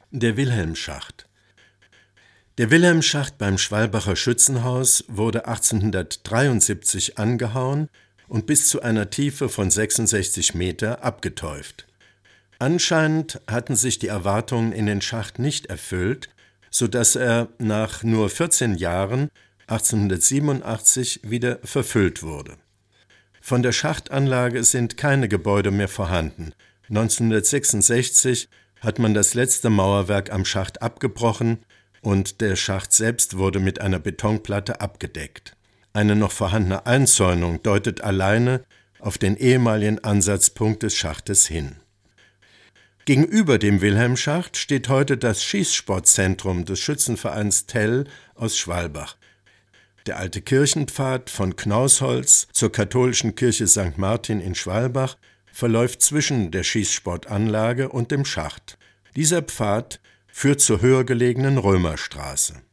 Der Wilhelmschacht. Der Wilhelmschacht beim Schwalbacher Schützenhaus wurde 1873 angehauen und bis zu einer Tiefe von 66 Meter abgeteuft. Anscheinend hatten sich die Erwartungen in den Schacht nicht erfüllt, sodass er nach nur 14 Jahren 1887 wieder verfüllt wurde. Von der Schachtanlage sind keine Gebäude mehr vorhanden. 1966 hat man das letzte Mauerwerk am Schacht abgebrochen und der Schacht selbst wurde mit einer Betonplatte abgedeckt. Eine noch vorhandene Einzäunung deutet alleine auf den ehemaligen Ansatzpunkt des Schachtes hin. Gegenüber dem Wilhelmschacht steht heute das Schießsportzentrum des Schützenvereins Tell aus Schwalbach. Der alte Kirchenpfad von Knausholz zur katholischen Kirche St. Martin in Schwalbach verläuft zwischen der Schießsportanlage und dem Schacht. Dieser Pfad führt zur höher gelegenen Römerstraße.